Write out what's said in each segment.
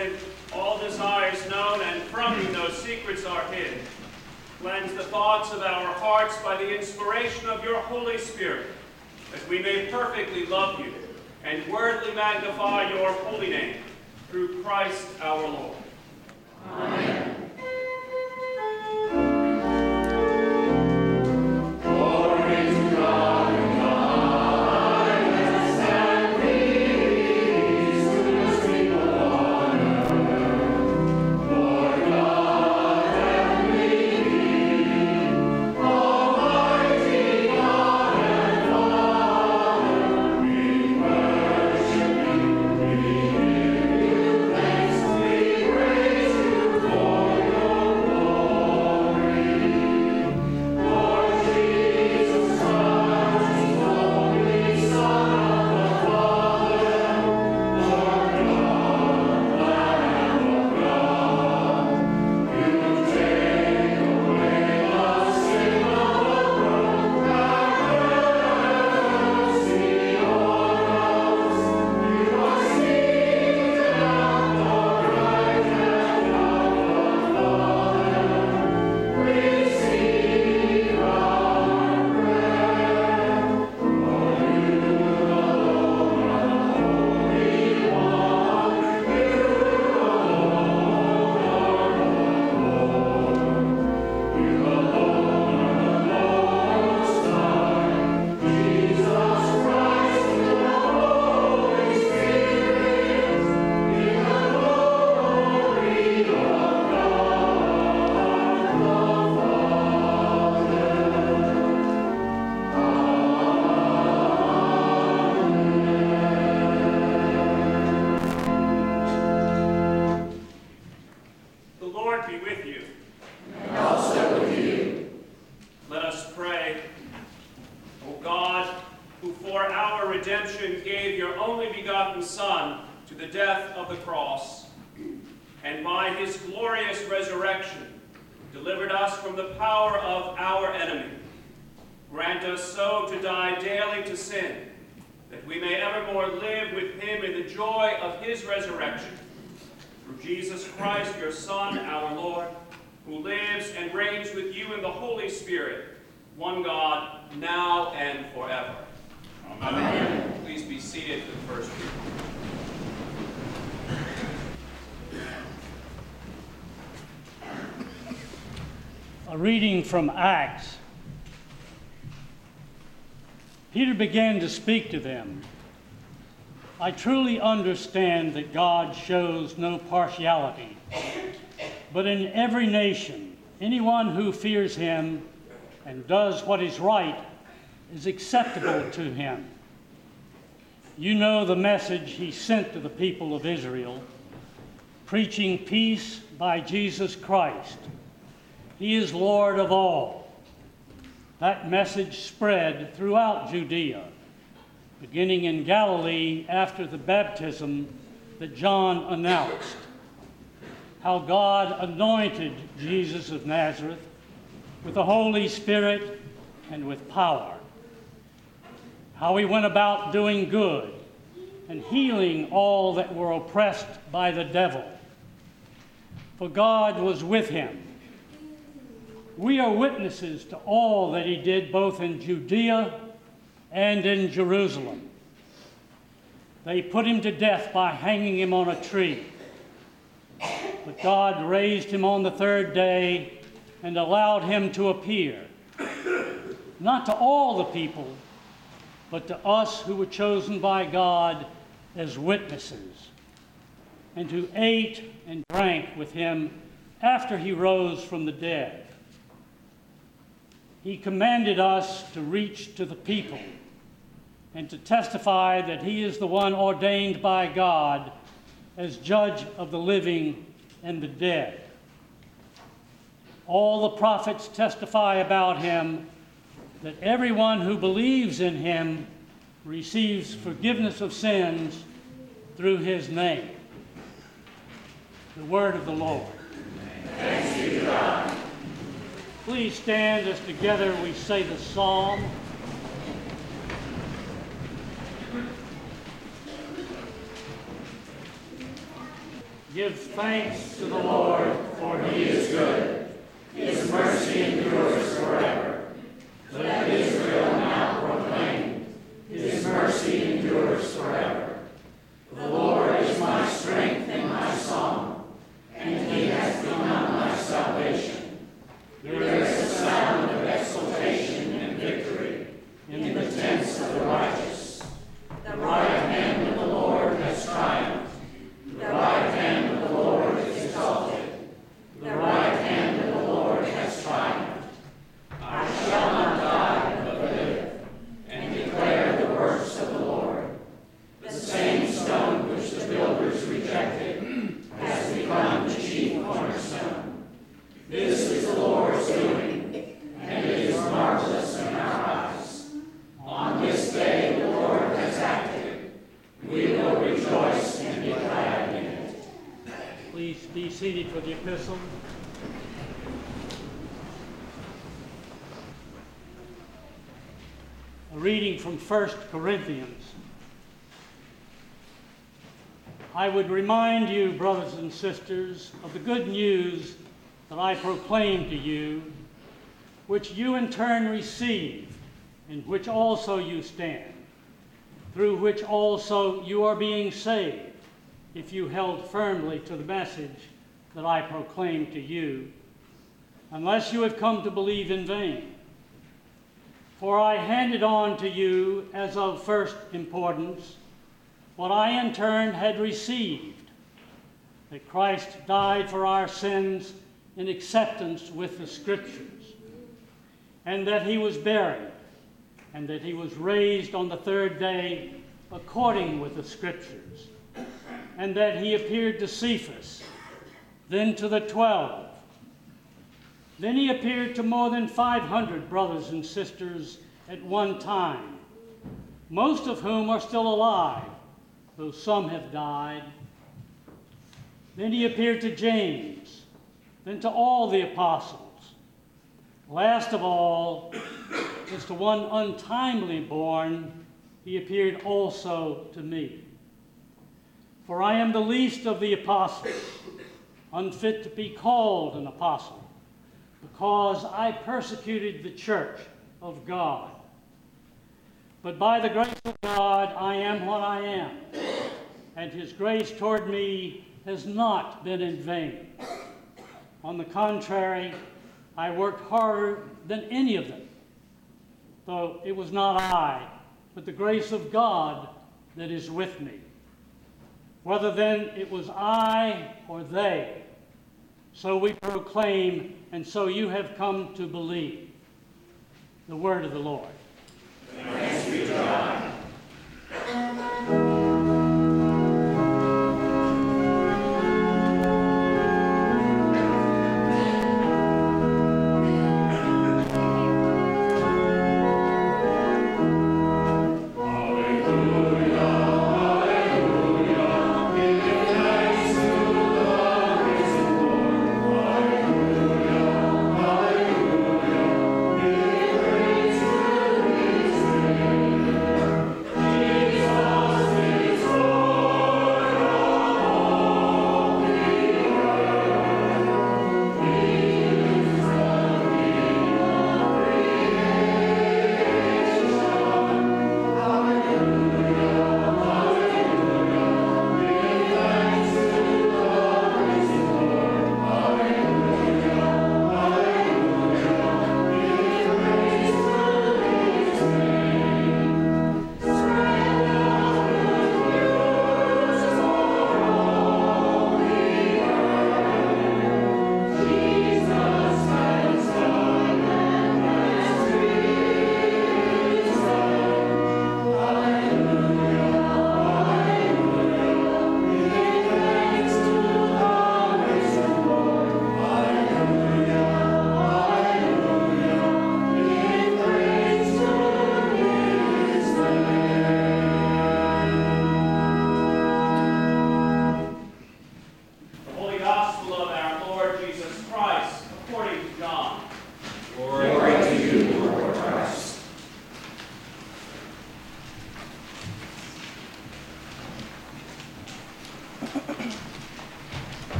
pardon all desires known, and from thee no secrets are hid. Cleanse the thoughts of our hearts by the inspiration of your Holy Spirit, that we may perfectly love you and worthily magnify your holy name, through Christ our Lord. Amen. Jesus Christ, your Son, our Lord, who lives and reigns with you in the Holy Spirit, one God, now and forever. Amen. Please be seated for the first reading. A reading from Acts. Peter began to speak to them. I truly understand that God shows no partiality, but in every nation, anyone who fears him and does what is right is acceptable to him. You know the message he sent to the people of Israel, preaching peace by Jesus Christ. He is Lord of all. That message spread throughout Judea, beginning in Galilee after the baptism that John announced, how God anointed Jesus of Nazareth with the Holy Spirit and with power, how he went about doing good and healing all that were oppressed by the devil, for God was with him. We are witnesses to all that he did both in Judea and in Jerusalem. They put him to death by hanging him on a tree. But God raised him on the third day and allowed him to appear, not to all the people, but to us who were chosen by God as witnesses, and who ate and drank with him after he rose from the dead. He commanded us to reach to the people and to testify that he is the one ordained by God as judge of the living and the dead. All the prophets testify about him that everyone who believes in him receives forgiveness of sins through his name. The word of the Lord. Thanks be to God. Please stand as together we say the psalm. Give thanks to the Lord, for he is good. His mercy endures forever. Let Israel now proclaim, his mercy endures forever. The Lord is my strength and my song, and he has become my salvation. There is a sound of exultation and victory in the tents of the righteous. The right hand of the Lord has triumphed. The right hand of the Lord is exalted. The right hand of the Lord has triumphed. I shall not die, but live, and declare the works of the Lord. The same stone which the builders rejected has become the chief cornerstone. This is the Lord's doing, and it is marvelous in our eyes. On this day the Lord has acted. We will rejoice and be glad in it. Please be seated for the epistle. A reading from 1 Corinthians. I would remind you, brothers and sisters, of the good news that I proclaim to you, which you in turn received, in which also you stand, through which also you are being saved, if you held firmly to the message that I proclaimed to you, unless you have come to believe in vain. For I handed on to you as of first importance what I in turn had received, that Christ died for our sins in acceptance with the Scriptures, and that he was buried, and that he was raised on the third day according with the Scriptures, and that he appeared to Cephas, then to the 12. Then he appeared to more than 500 brothers and sisters at one time, most of whom are still alive, though some have died. Then he appeared to James, then to all the apostles. Last of all, as to one untimely born, he appeared also to me. For I am the least of the apostles, unfit to be called an apostle, because I persecuted the church of God. But by the grace of God, I am what I am, and his grace toward me has not been in vain. On the contrary, I worked harder than any of them, though it was not I, but the grace of God that is with me. Whether then it was I or they, so we proclaim, and so you have come to believe. The word of the Lord. Thanks be to God.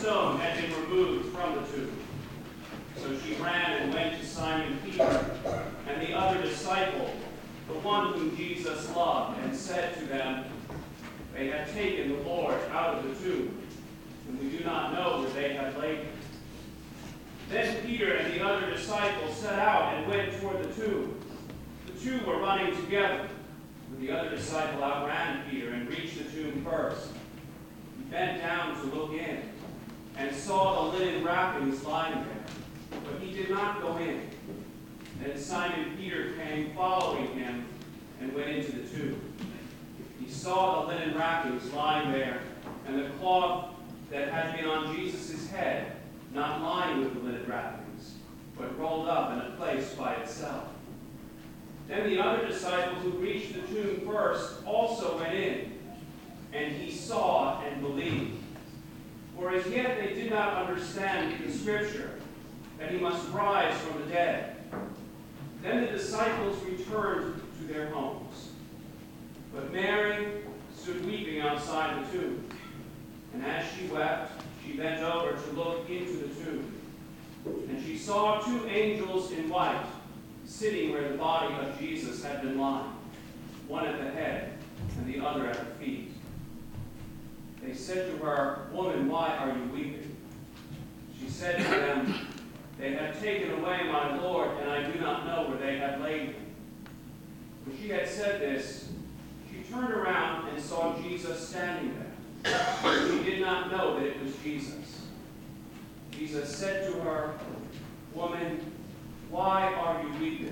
stone had been removed from the tomb. So she ran and went to Simon Peter and the other disciple, the one whom Jesus loved, and said to them, "They have taken the Lord out of the tomb, and we do not know where they have laid him." Then Peter and the other disciple set out and went toward the tomb. The two were running together, but the other disciple outran Peter and reached the tomb first. He bent down to look in and saw the linen wrappings lying there, but he did not go in. Then Simon Peter came following him and went into the tomb. He saw the linen wrappings lying there, and the cloth that had been on Jesus' head, not lying with the linen wrappings, but rolled up in a place by itself. Then the other disciple who reached the tomb first also went in, and he saw and believed. For as yet they did not understand the scripture, that he must rise from the dead. Then the disciples returned to their homes. But Mary stood weeping outside the tomb. And as she wept, she bent over to look into the tomb. And she saw two angels in white, sitting where the body of Jesus had been lying, one at the head and the other at the feet. They said to her, "Woman, why are you weeping?" She said to them, "They have taken away my Lord, and I do not know where they have laid him." When she had said this, she turned around and saw Jesus standing there. She did not know that it was Jesus. Jesus said to her, "Woman, why are you weeping?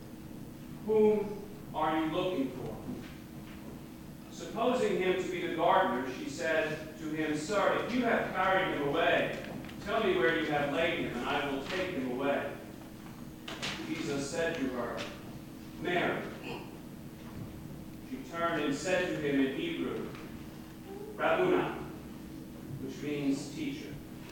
Whom are you looking for?" Supposing him to be the gardener, she said to him, "Sir, if you have carried him away, tell me where you have laid him, and I will take him away." Jesus said to her, "Mary." She turned and said to him in Hebrew, "Rabboni," which means teacher.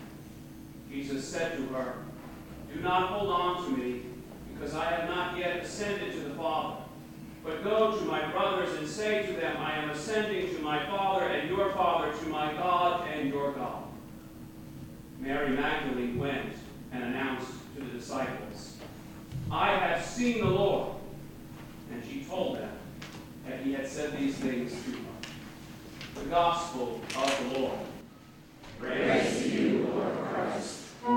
Jesus said to her, "Do not hold on to me, because I have not yet ascended to the Father. But go to my brothers and say to them, I am ascending to my Father and your Father, to my God and your God." Mary Magdalene went and announced to the disciples, "I have seen the Lord." And she told them that he had said these things to her. The Gospel of the Lord. Praise to you, Lord Christ.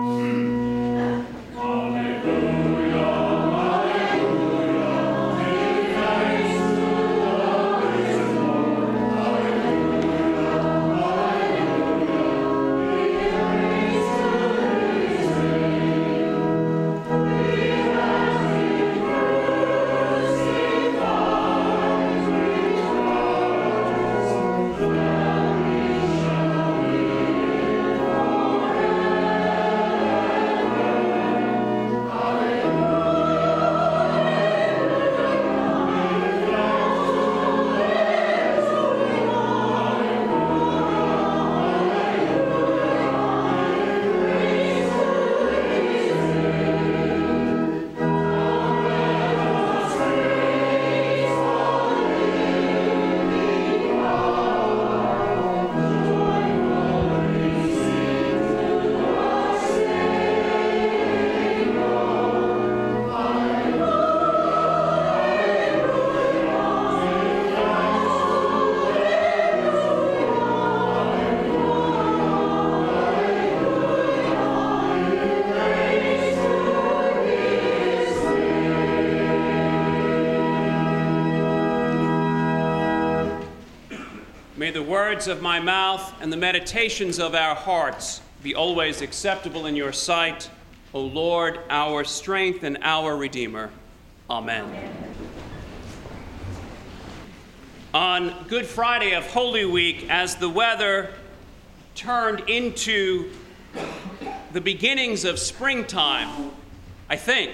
May the words of my mouth and the meditations of our hearts be always acceptable in your sight, O Lord, our strength and our Redeemer. Amen. On Good Friday of Holy Week, as the weather turned into the beginnings of springtime, I think,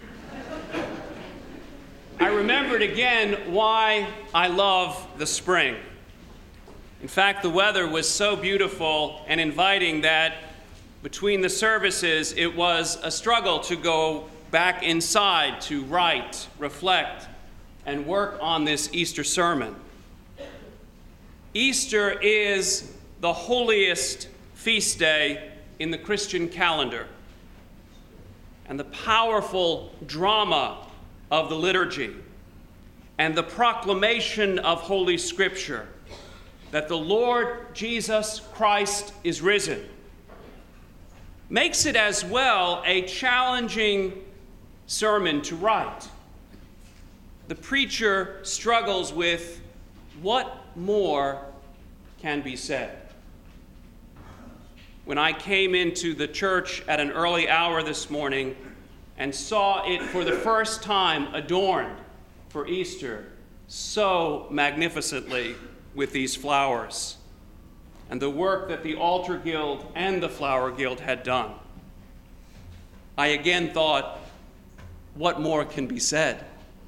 I remembered again why I love the spring. In fact, the weather was so beautiful and inviting that between the services, it was a struggle to go back inside to write, reflect, and work on this Easter sermon. Easter is the holiest feast day in the Christian calendar and the powerful drama of the liturgy and the proclamation of Holy Scripture that the Lord Jesus Christ is risen makes it as well a challenging sermon to write. The preacher struggles with what more can be said. When I came into the church at an early hour this morning and saw it for the first time adorned for Easter so magnificently with these flowers, and the work that the Altar Guild and the Flower Guild had done, I again thought, what more can be said?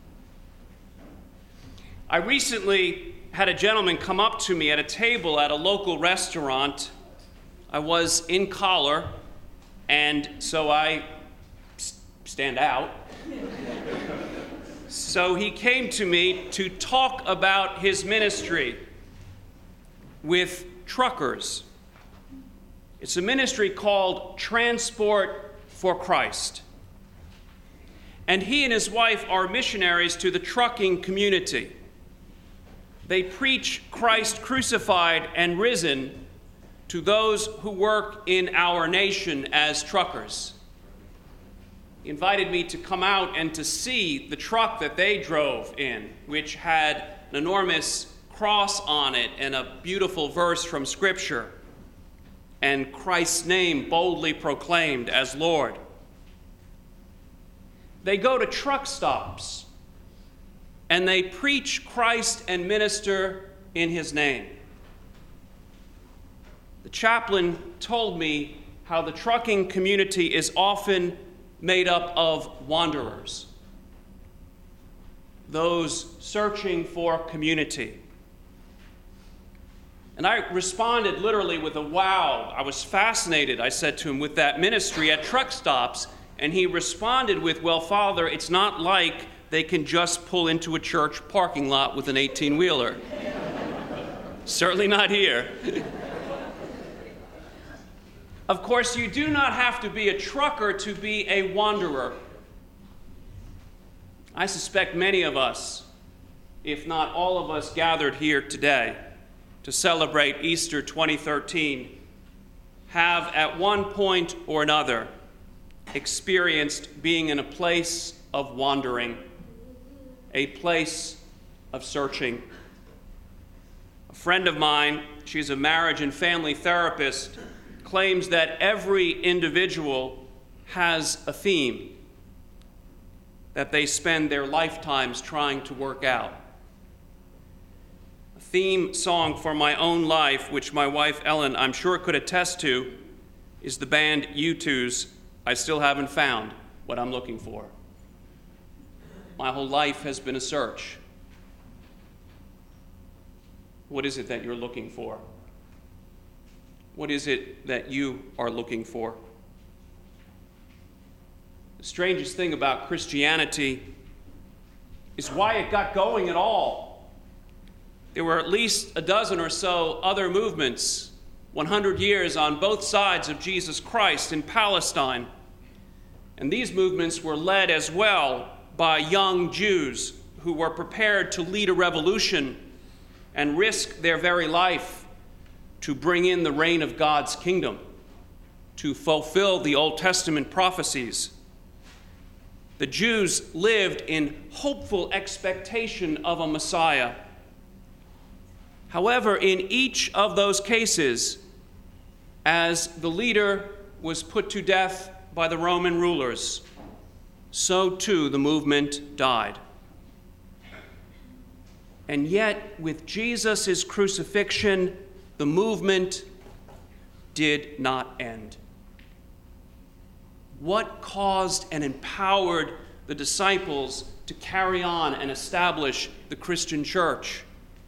I recently had a gentleman come up to me at a table at a local restaurant. I was in collar, and so I stand out. So he came to me to talk about his ministry with truckers. It's a ministry called Transport for Christ. And he and his wife are missionaries to the trucking community. They preach Christ crucified and risen to those who work in our nation as truckers. He invited me to come out and to see the truck that they drove in, which had an enormous cross on it and a beautiful verse from Scripture, and Christ's name boldly proclaimed as Lord. They go to truck stops and they preach Christ and minister in his name. The chaplain told me how the trucking community is often made up of wanderers, those searching for community. And I responded literally with a wow. I was fascinated, I said to him, with that ministry at truck stops. And he responded with, well, Father, it's not like they can just pull into a church parking lot with an 18-wheeler. Certainly not here. Of course, you do not have to be a trucker to be a wanderer. I suspect many of us, if not all of us gathered here today to celebrate Easter 2013, have at one point or another experienced being in a place of wandering, a place of searching. A friend of mine, she's a marriage and family therapist, claims that every individual has a theme that they spend their lifetimes trying to work out. A theme song for my own life, which my wife Ellen, I'm sure, could attest to, is the band U2's I Still Haven't Found What I'm Looking For. My whole life has been a search. What is it that you're looking for? What is it that you are looking for? The strangest thing about Christianity is why it got going at all. There were at least a dozen or so other movements, 100 years on both sides of Jesus Christ in Palestine. And these movements were led as well by young Jews who were prepared to lead a revolution and risk their very life to bring in the reign of God's kingdom, to fulfill the Old Testament prophecies. The Jews lived in hopeful expectation of a Messiah. However, in each of those cases, as the leader was put to death by the Roman rulers, so too the movement died. And yet, with Jesus' crucifixion, the movement did not end. What caused and empowered the disciples to carry on and establish the Christian church?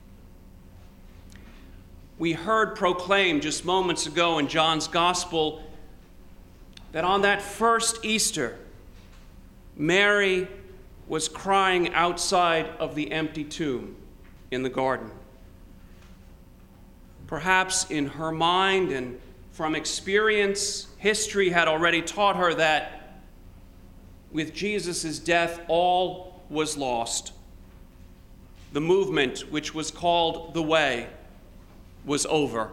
We heard proclaimed just moments ago in John's Gospel that on that first Easter, Mary was crying outside of the empty tomb in the garden. Perhaps in her mind and from experience, history had already taught her that with Jesus' death, all was lost. The movement, which was called the Way, was over.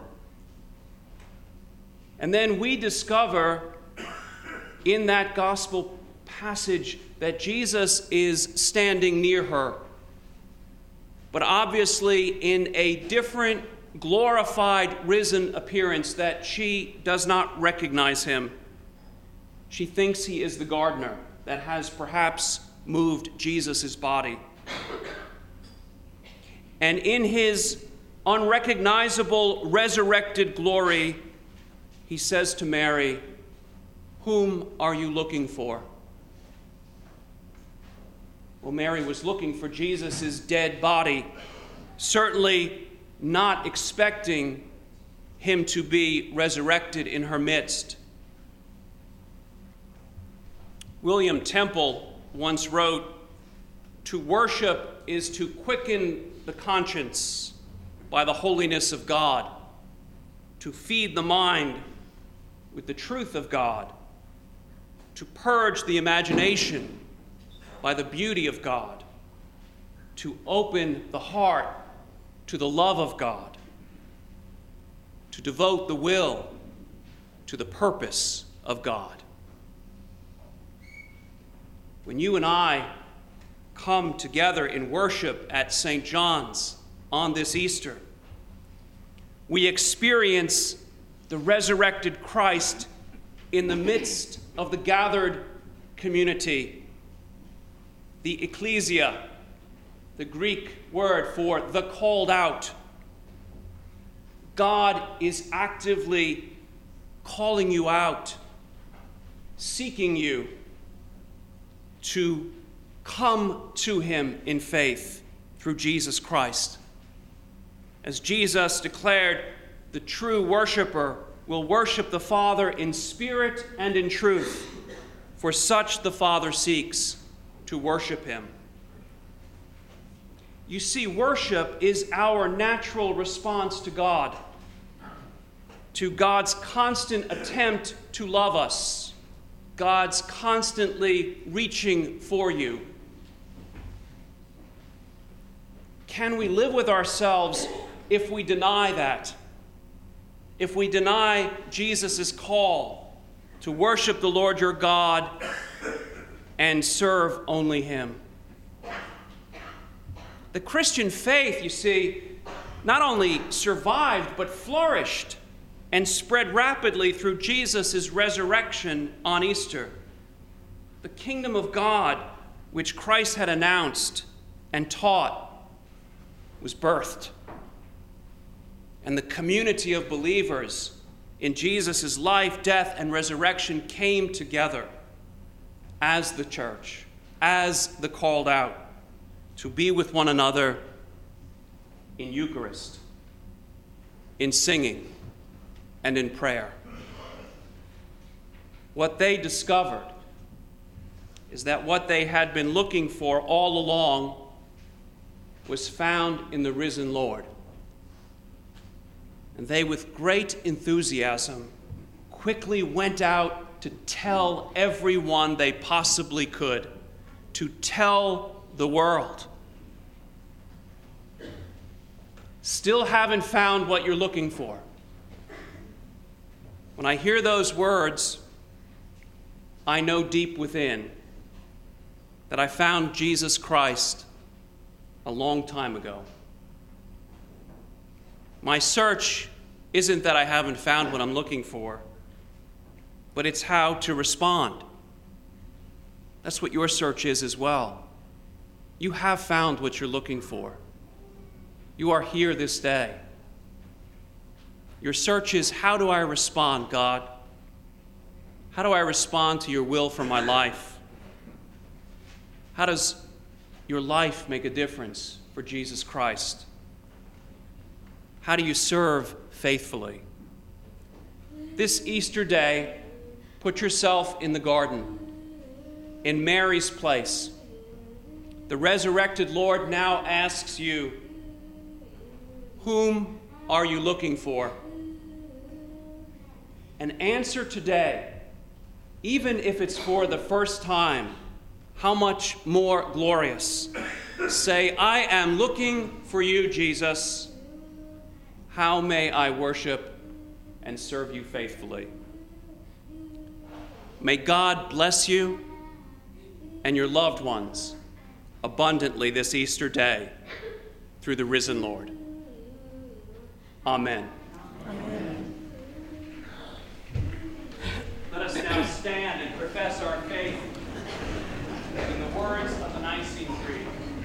And then we discover in that gospel passage that Jesus is standing near her, but obviously in a different, glorified, risen appearance that she does not recognize him. She thinks he is the gardener that has perhaps moved Jesus' body. And in his unrecognizable resurrected glory, he says to Mary, "Whom are you looking for?" Well, Mary was looking for Jesus' dead body, certainly not expecting him to be resurrected in her midst. William Temple once wrote, "To worship is to quicken the conscience by the holiness of God, to feed the mind with the truth of God, to purge the imagination by the beauty of God, to open the heart to the love of God, to devote the will to the purpose of God." When you and I come together in worship at St. John's on this Easter, we experience the resurrected Christ in the midst of the gathered community. The ecclesia, the Greek word for the called out. God is actively calling you out, seeking you to come to him in faith through Jesus Christ. As Jesus declared, the true worshiper will worship the Father in spirit and in truth, for such the Father seeks to worship him. You see, worship is our natural response to God, to God's constant attempt to love us, God's constantly reaching for you. Can we live with ourselves if we deny that? If we deny Jesus' call to worship the Lord your God and serve only him? The Christian faith, you see, not only survived but flourished and spread rapidly through Jesus' resurrection on Easter. The kingdom of God, which Christ had announced and taught, was birthed. And the community of believers in Jesus' life, death, and resurrection came together as the church, as the called out, to be with one another in Eucharist, in singing, and in prayer. What they discovered is that what they had been looking for all along was found in the risen Lord. And they, with great enthusiasm, quickly went out to tell everyone they possibly could, to tell the world. Still haven't found what you're looking for. When I hear those words, I know deep within that I found Jesus Christ a long time ago. My search isn't that I haven't found what I'm looking for, but it's how to respond. That's what your search is as well. You have found what you're looking for. You are here this day. Your search is, how do I respond, God? How do I respond to your will for my life? How does your life make a difference for Jesus Christ? How do you serve faithfully? This Easter day, put yourself in the garden, in Mary's place. The resurrected Lord now asks you, whom are you looking for? and answer today, even if it's for the first time, how much more glorious. Say, I am looking for you, Jesus. How may I worship and serve you faithfully? May God bless you and your loved ones abundantly this Easter day through the risen Lord. Amen. Amen. Let us now stand and profess our faith in the words of the Nicene Creed.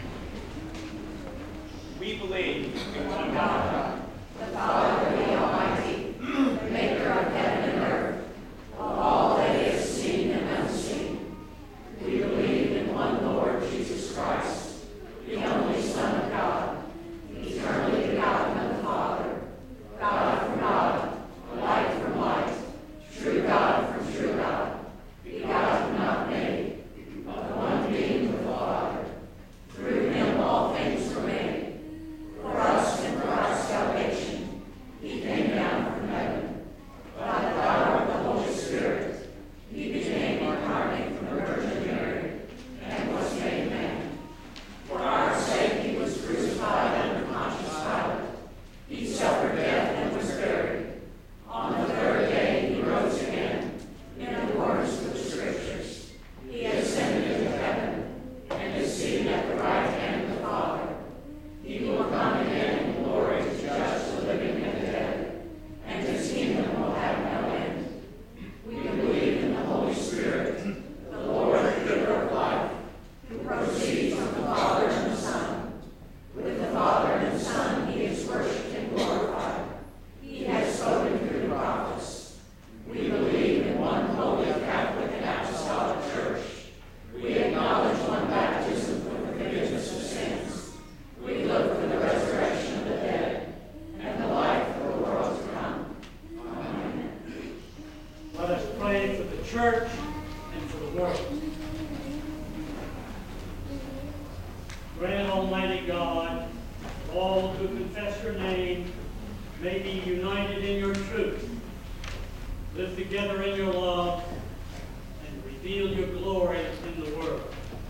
We believe in one God, The Father, the Almighty, the maker of heaven and earth, of all that is seen and unseen. We believe in one Lord Jesus Christ, the only Son of God, eternally begotten of the Father, God from God, light from light, true God from true God, begotten, not made, but one being with the Father. Through him all things were made. For us and for our salvation, he came down from heaven. By the power of the Holy Spirit, he became incarnate from the Virgin Mary and was made man. For our sake he was crucified under Pontius Pilate. He suffered death and was buried. On the third day he rose again, in accordance with the Scriptures. He ascended into heaven and is seated at the right hand of the Father. He will come again in glory to judge the living and the dead, and his kingdom will have no end. We believe in the Holy Spirit, the Lord, the giver of life, who proceeds from the Father and the Son. With the Father and the Son he is worshipped and glorified. He has spoken through the prophets. We believe in one holy Catholic and Apostolic Church. We acknowledge one baptism for the forgiveness of sins. We look for the resurrection of the dead and the life of the world to come. Amen. Let us pray for the church and for the world. Grant, Almighty God, all who confess your name may be united in your truth, live together in your love, and reveal your glory in the world.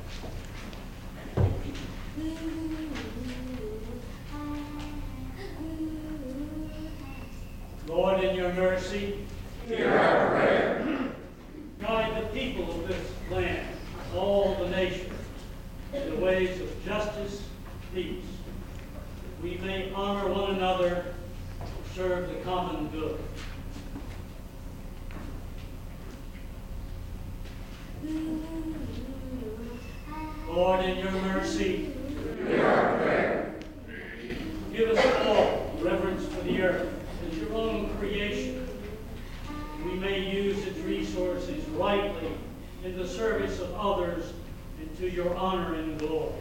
Lord, in your mercy, Hear our prayer. guide the people of this land, all the nations, in the ways of justice, peace, that we may honor one another and serve the common good. Lord, in your mercy, Hear our prayer. give us all reverence for the earth as your own creation. We may use its resources rightly in the service of others and to your honor and glory.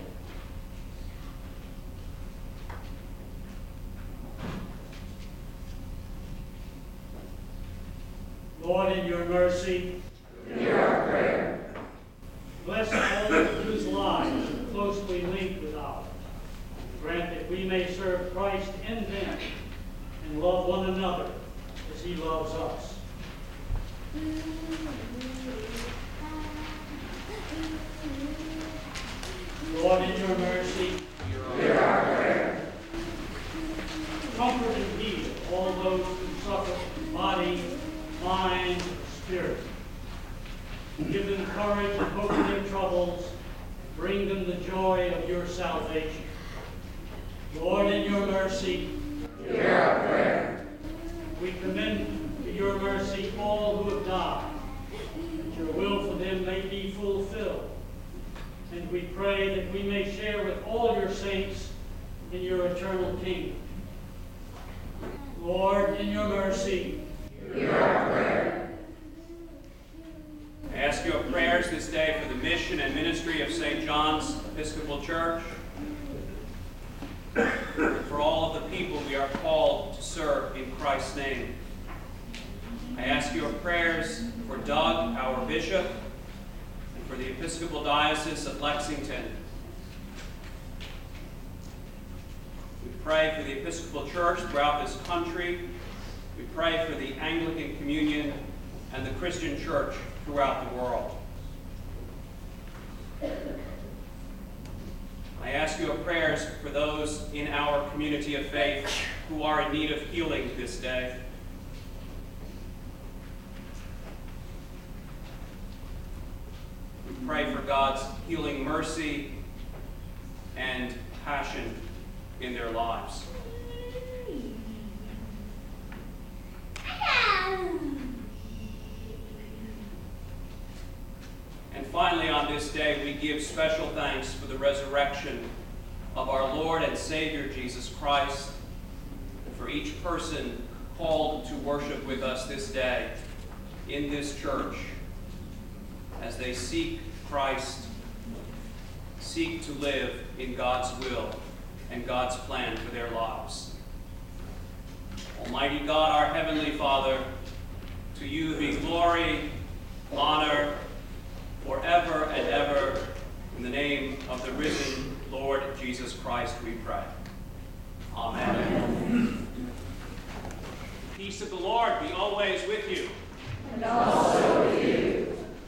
Lord, in your mercy, Hear our prayer. bless all whose lives are closely linked with ours. Grant that we may serve Christ in them and love one another as he loves us. Lord, in your mercy, Hear our prayer. comfort and heal all those who suffer in body, mind, or spirit. Give them courage and hope in their troubles. Bring them the joy of your salvation. Lord, in your mercy, Hear our prayer. we commend to your mercy all who have died, that your will for them may be fulfilled. And we pray that we may share with all your saints in your eternal kingdom. Lord, in your mercy, Hear our prayer. I ask your prayers this day for the mission and ministry of St. John's Episcopal Church, and for all of the people we are called to serve in Christ's name. I ask your prayers for Doug, our bishop, and for the Episcopal Diocese of Lexington. We pray for the Episcopal Church throughout this country, We pray for the Anglican Communion and the Christian Church throughout the world. I ask your prayers for those in our community of faith who are in need of healing this day. We pray for God's healing mercy and passion in their lives. And finally, on this day, we give special thanks for the resurrection of our Lord and Savior Jesus Christ, and for each person called to worship with us this day in this church as they seek Christ, seek to live in God's will and God's plan for their lives. Almighty God, our Heavenly Father, to you be glory, honor, forever and ever. In the name of the risen Lord Jesus Christ, we pray. Amen. Amen. Peace of the Lord be always with you. And also with you.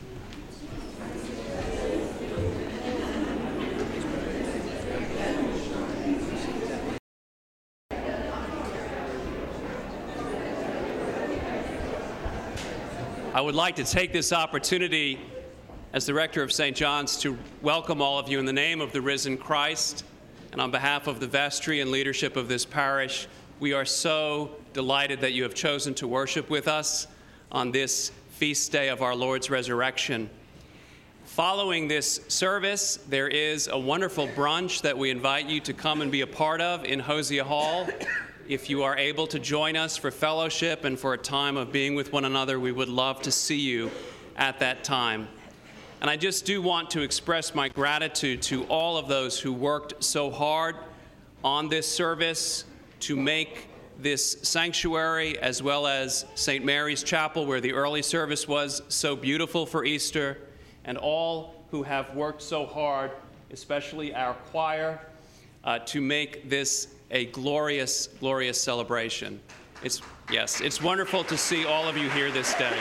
I would like to take this opportunity as the rector of St. John's to welcome all of you in the name of the risen Christ, and on behalf of the vestry and leadership of this parish. We are so delighted that you have chosen to worship with us on this feast day of our Lord's resurrection. Following this service, there is a wonderful brunch that we invite you to come and be a part of in Hosea Hall. If you are able to join us for fellowship and for a time of being with one another, we would love to see you at that time. And I just do want to express my gratitude to all of those who worked so hard on this service to make this sanctuary, as well as St. Mary's Chapel, where the early service was, so beautiful for Easter, and all who have worked so hard, especially our choir, to make this a glorious, glorious celebration. It's wonderful to see all of you here this day.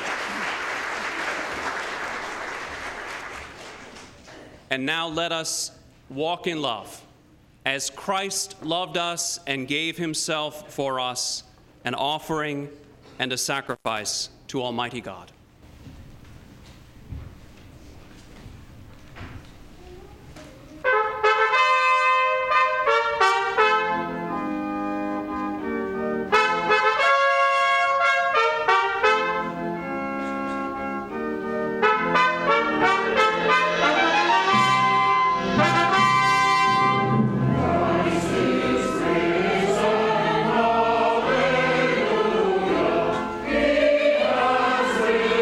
And now let us walk in love, as Christ loved us and gave himself for us, an offering and a sacrifice to Almighty God. Hallelujah, he has risen.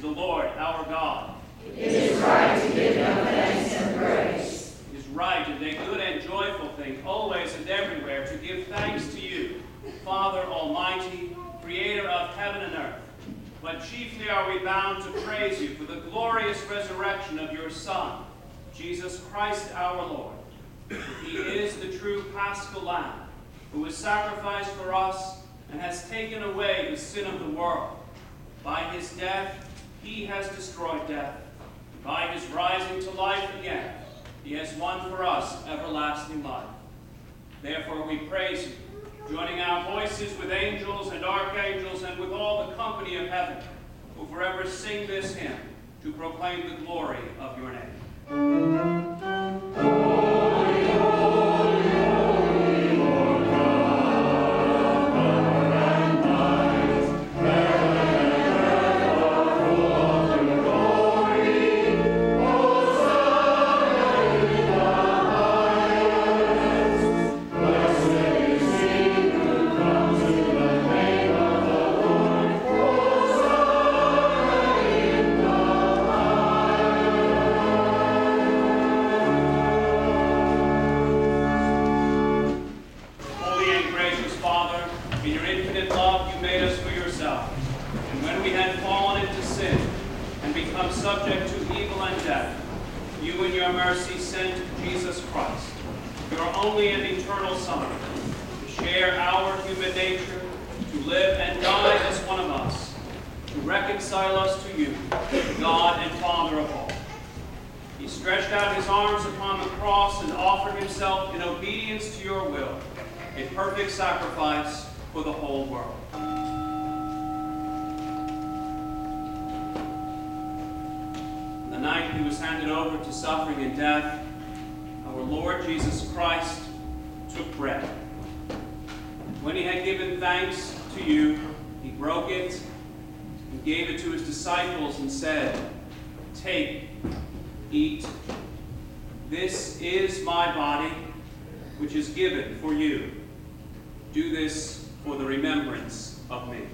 the Lord our God. It is right to give him thanks and praise. It is right and a good and joyful thing, always and everywhere, to give thanks to you, Father Almighty, creator of heaven and earth. But chiefly are we bound to praise you for the glorious resurrection of your Son, Jesus Christ our Lord. He is the true Paschal Lamb, who was sacrificed for us and has taken away the sin of the world. By his death, he has destroyed death. By his rising to life again, he has won for us everlasting life. Therefore we praise you, joining our voices with angels and archangels and with all the company of heaven, who forever sing this hymn to proclaim the glory of your name. Subject to evil and death, you in your mercy sent Jesus Christ, your only and eternal Son, to share our human nature, to live and die as one of us, to reconcile us to you, God and Father of all. He stretched out his arms upon the cross and offered himself in obedience to your will, a perfect sacrifice for the whole world. The night he was handed over to suffering and death, our Lord Jesus Christ took bread. When he had given thanks to you, he broke it and gave it to his disciples and said, "Take, eat. This is my body, which is given for you. Do this for the remembrance of me."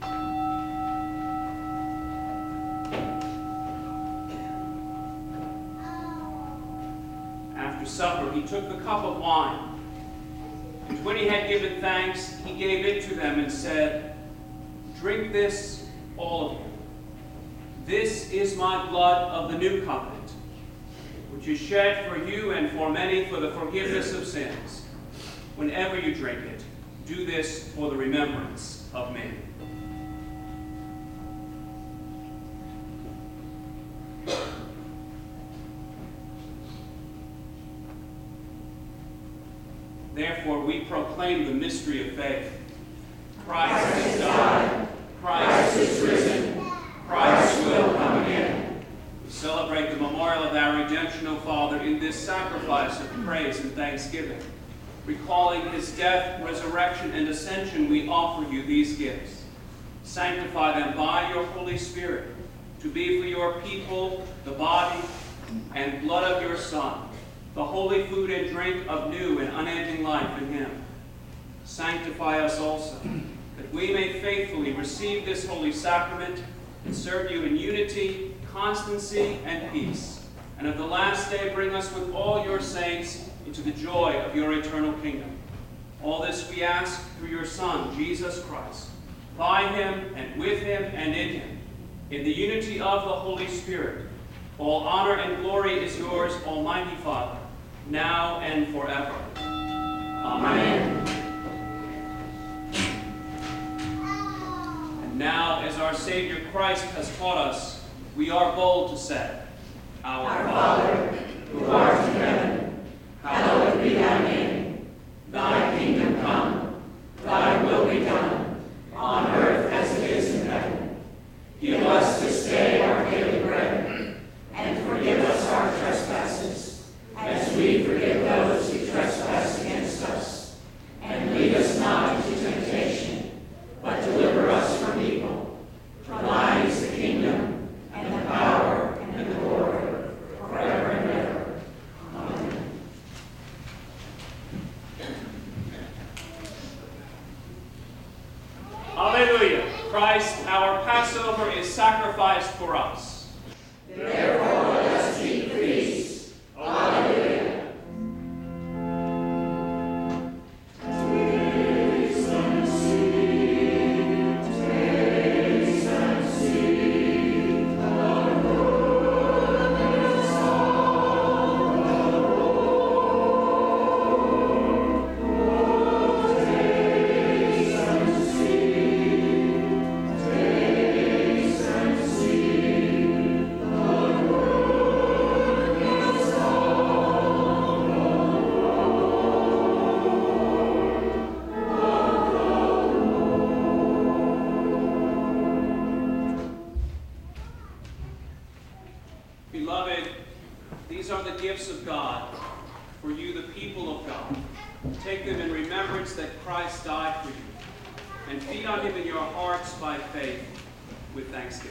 After supper, he took the cup of wine, and when he had given thanks, he gave it to them and said, "Drink this, all of you. This is my blood of the new covenant, which is shed for you and for many for the forgiveness of sins. Whenever you drink it, do this for the remembrance of me." Therefore, we proclaim the mystery of faith. Christ has died. Christ is risen. Christ will come again. We celebrate the memorial of our redemption, O Father, in this sacrifice of praise and thanksgiving. Recalling his death, resurrection, and ascension, we offer you these gifts. Sanctify them by your Holy Spirit, to be for your people the body and blood of your Son, the holy food and drink of new and unending life in him. Sanctify us also, that we may faithfully receive this holy sacrament and serve you in unity, constancy, and peace. And at the last day bring us with all your saints into the joy of your eternal kingdom. All this we ask through your Son, Jesus Christ, by him and with him and in him, in the unity of the Holy Spirit. All honor and glory is yours, Almighty Father, now and forever. Amen. And now, as our Savior Christ has taught us, we are bold to say, Our Father, who art in heaven, hallowed be thy name. Thy kingdom come, thy will be done, on earth as it is in heaven. Give us this day our daily bread, and forgive us our trespasses, as we forgive those who trespass against us. And lead us not into temptation, but deliver us from evil. For thine is the kingdom, and the power, and the glory, forever and ever. Amen. is sacrificed for us. Therefore let us decrease. Alleluia. Beloved, these are the gifts of God for you, the people of God. Take them in remembrance that Christ died for you, and feed on him in your hearts by faith with thanksgiving.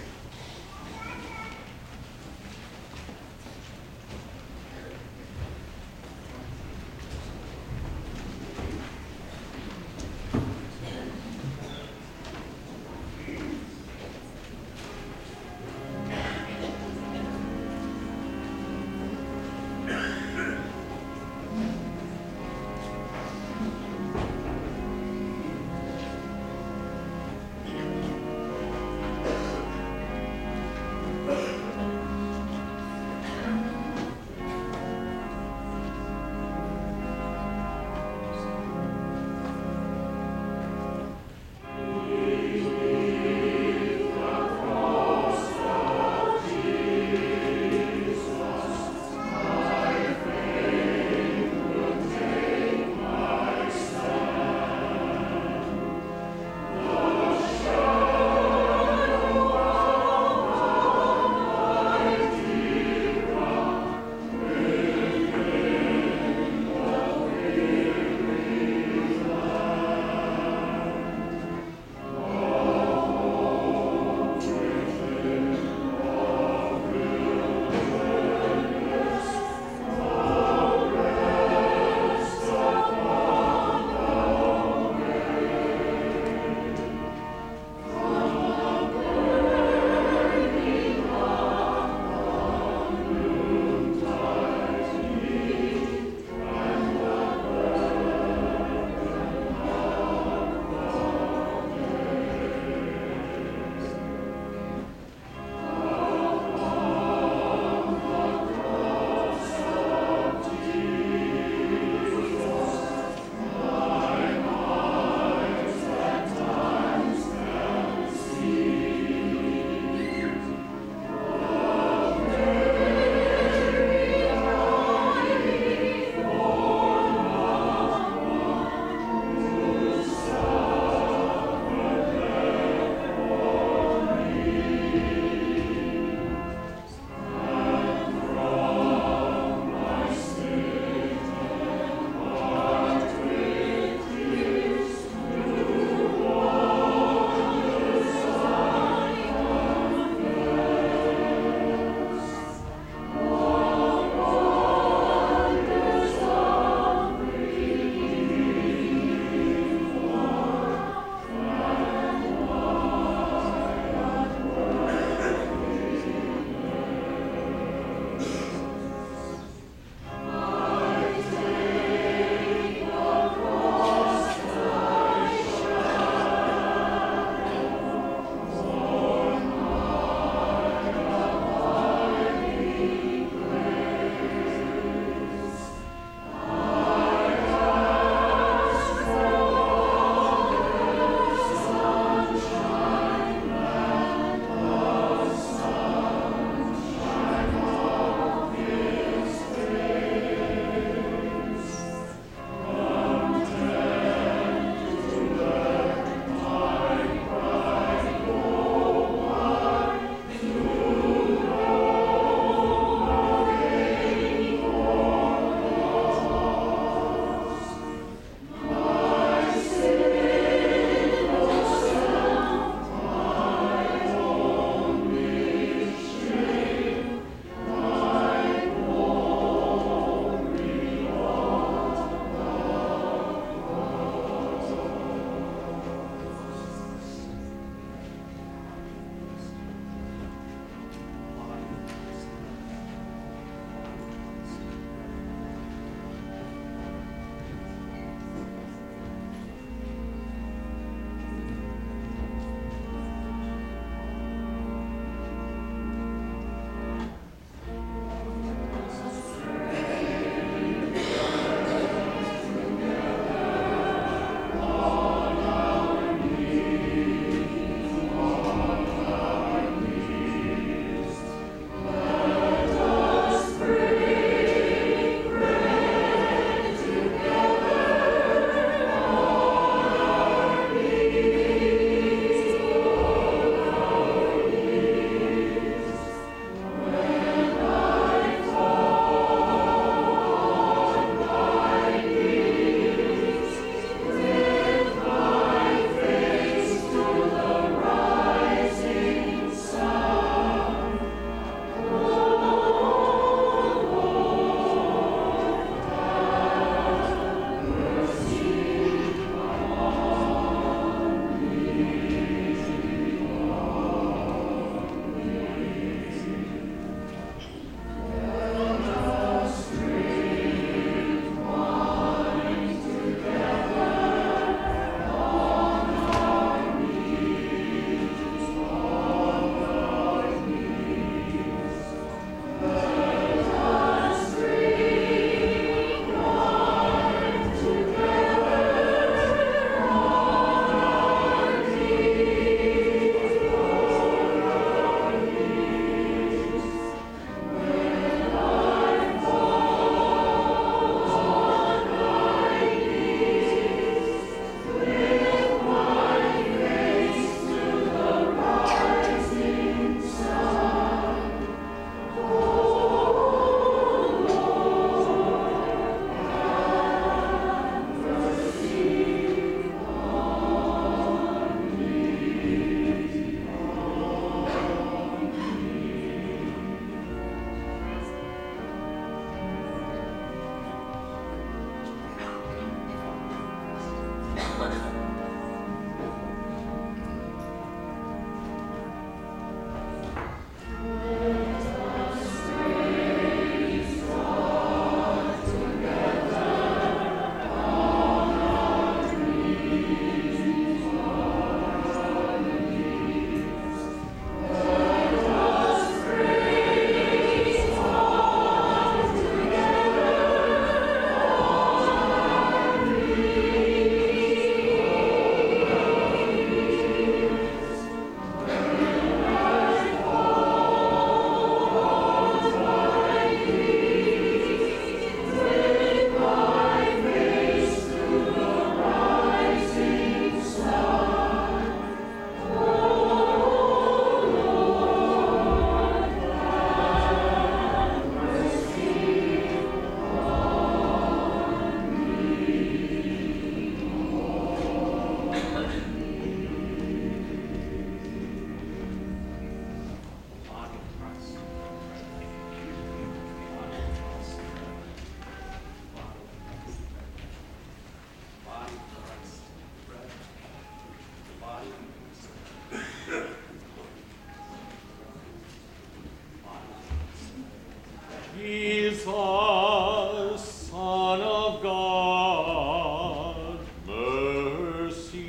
Son of God, mercy.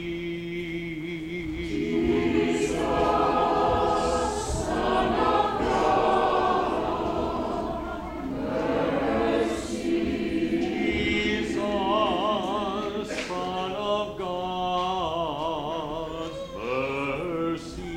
Jesus, Son of God, mercy. Jesus, Son of God, mercy.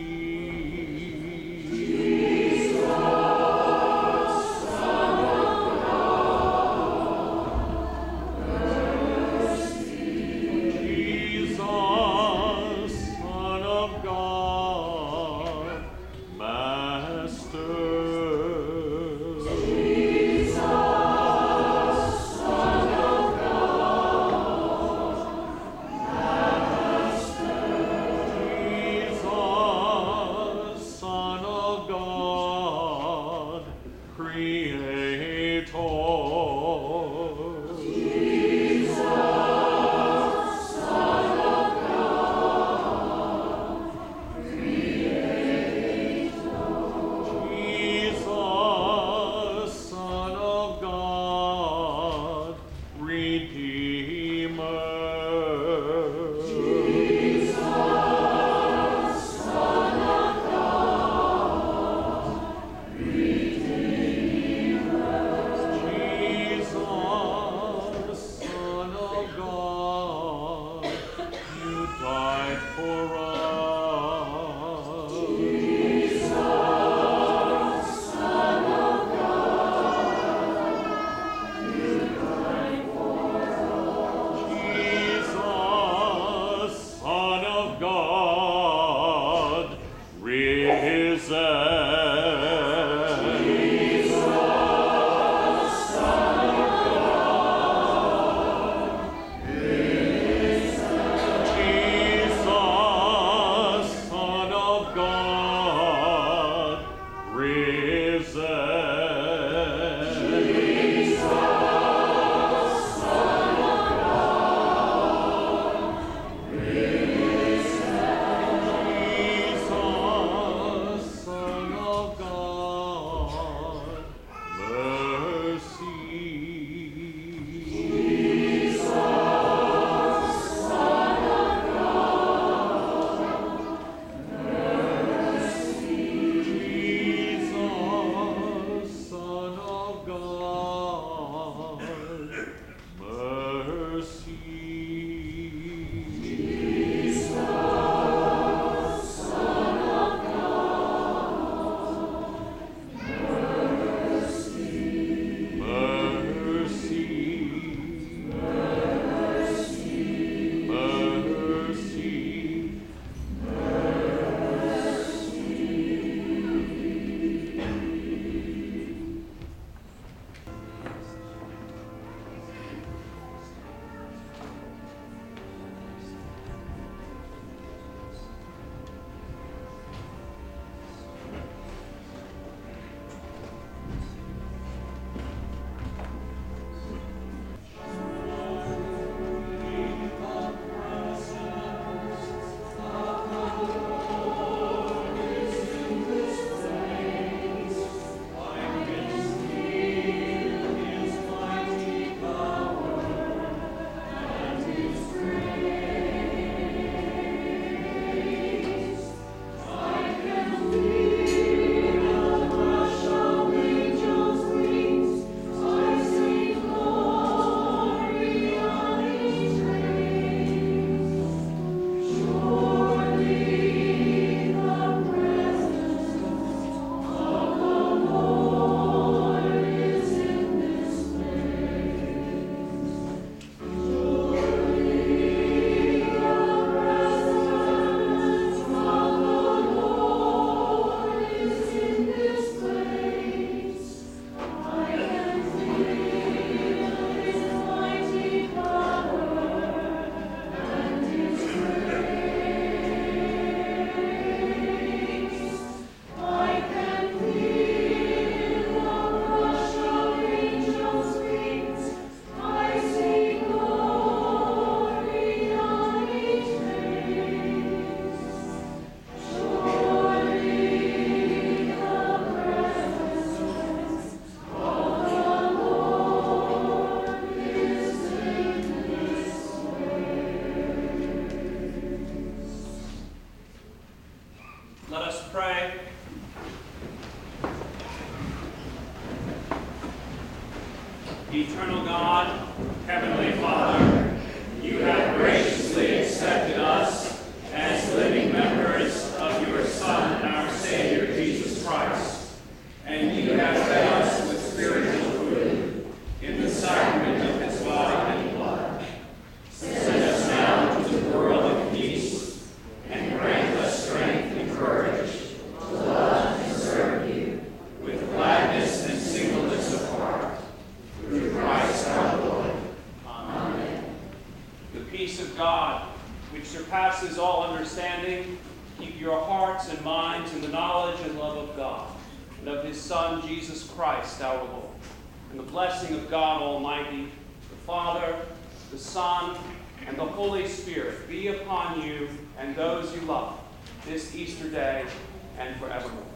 Son Eternal God, Heavenly Father, you have graciously accepted us as living members of your Son, our Savior, Jesus Christ, and you have fed us with spiritual food in the sacrament of his body and blood. Send us now to the world of peace, and grant us strength and courage to love and serve you with gladness and singleness of heart. Through Christ our Lord. Amen. The peace of God, which surpasses all understanding, keep your hearts and minds in the knowledge and love of God and of his Son, Jesus Christ, our Lord. And the blessing of God Almighty, the Father, the Son, and the Holy Spirit be upon you and those you love this Easter day and forevermore.